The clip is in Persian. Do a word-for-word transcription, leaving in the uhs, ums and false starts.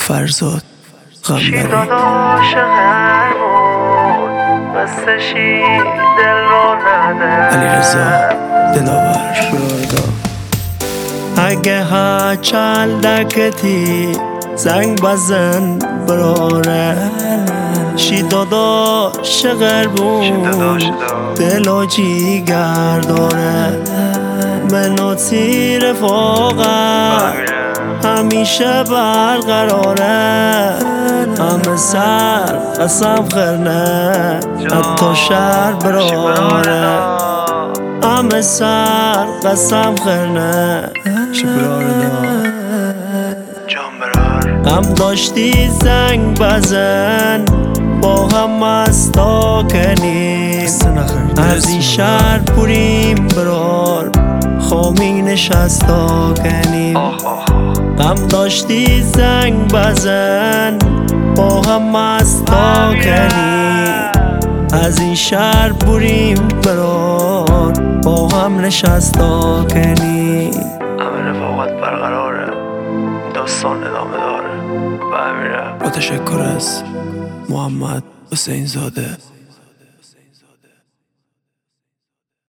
فرزاد غمبری چی داداش هرمون بستشی دل رو نده علیرضا دلاور شوردا اگه ها چال دکتی زنگ بزن براره شی داداش غربون دل و جیگر داره منو تیر فوقم همیشه برقراره همه سر قسم خرنه حتی شهر براره همه سر قسم خرنه شبراره هم داشتی زنگ بزن با هم مستا کنیم از این شهر پوریم برار خامی نشستا کنیم هم داشتی زنگ بزن با هم مستا کنیم از این شهر پوریم برار با هم نشستا کنیم همه رفاقت برقراره داستان ادامه داره و امیره با تشکر از محمد حسین زاده